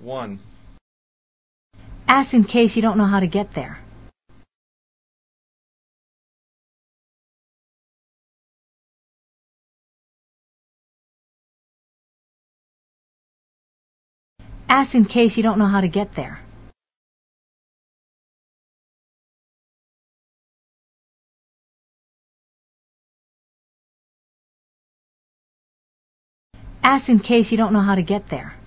1. Ask in case you don't know how to get there. Ask in case you don't know how to get there. Ask in case you don't know how to get there.